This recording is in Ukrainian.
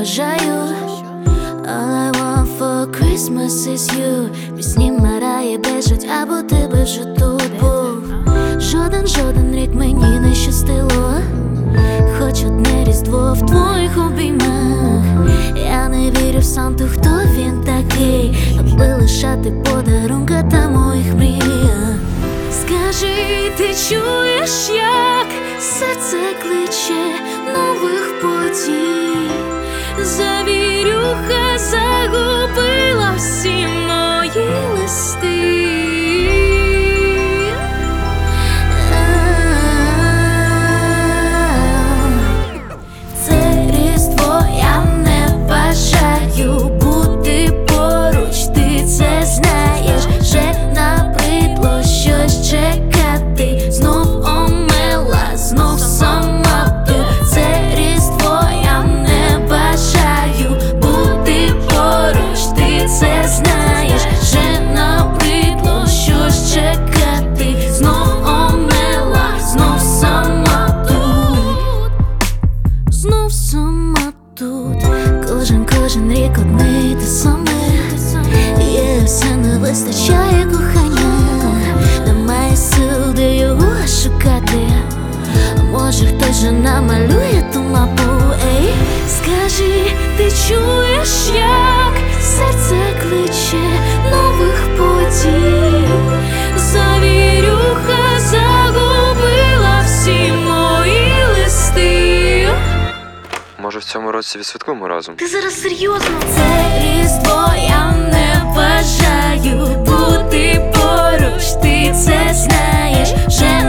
бажаю. All I want for Christmas is you. Пісні Марії біжуть, або ти би вже тут був. Жоден рік мені не щастило, хоч одне різдво в твоїх обіймах. Я не вірю в Санту, хто він такий, аби лишати подарунка та моїх мріях. Скажи, ти чуєш, як серце кличе нових подій? Завірюха загубила всі мої листи. Це різдво я не бажаю бути поруч, ти це знаєш. Вже набридло щось чекати, знов омела, знов сама тут. Це різдво я не бажаю бути поруч, ти це знаєш. Вже набридло щось чекати, знов омела, знов сама тут. Знов сама тут. Кожен рік одне й те саме. Є все, не вистачає кохання. Немає сил, де його шукати. Може хтось же намалює ту мапу, ей. Скажи, ти чуєш, як серце кличе нових подій? Завірюха загубила всі мої листи. Може, в цьому році відсвяткуємо разом? Ти зараз серйозно? Це різдво я не бажаю бути поруч, ти це знаєш. Вже